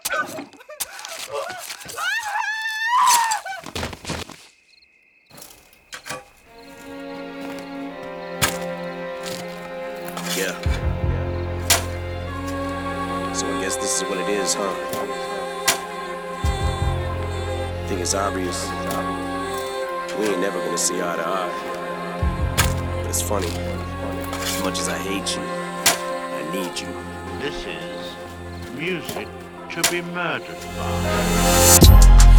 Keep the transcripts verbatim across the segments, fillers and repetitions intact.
Yeah. So I guess this is what it is, huh? I think it's obvious. We ain't never gonna see eye to eye. But it's funny. As much as I hate you, I need you. This is music to be murdered by.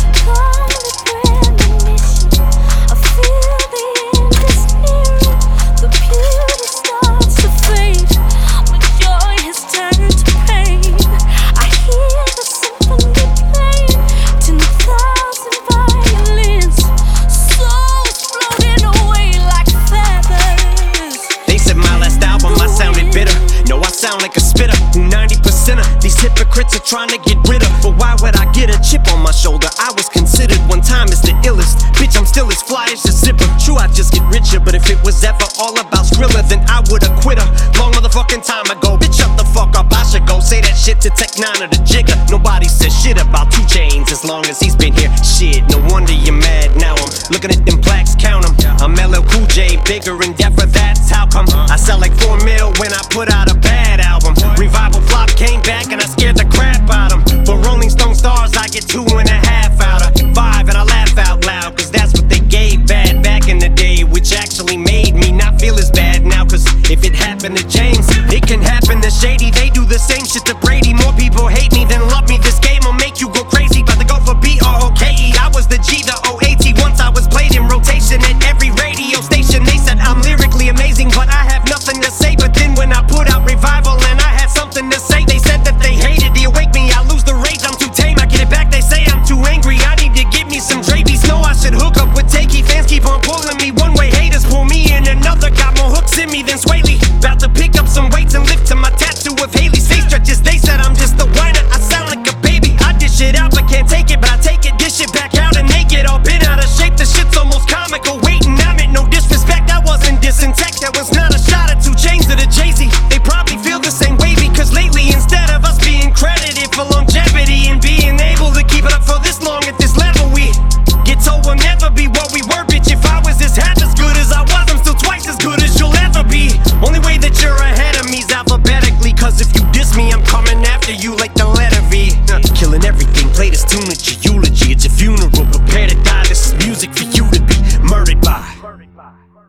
Sound like a spitter, who ninety percent of these hypocrites are trying to get rid of. But why would I get a chip on my shoulder? I was considered one time as the illest. Bitch, I'm still as fly as the zipper. True, I just get richer, but if it was ever all about Skrilla, then I would've quit her long motherfucking time ago. Bitch, shut the fuck up, I should go say that shit to Tech Nine or the Jigger. Nobody says shit about two Chainz as long as he's been here. Shit, no wonder you're mad now. I'm looking at them plaques, count them. I'm L L Cool J, bigger and deafer, that's how come. I sell like four mil when I put out a bad album. Revival flop came back and I scared the crap out of them. For Rolling Stone stars I get two and a half out of five, and I laugh out loud cause that's what they gave bad back in the day, which actually made me not feel as bad now. Cause if it happened to James, it can happen to Shady. They do the same shit to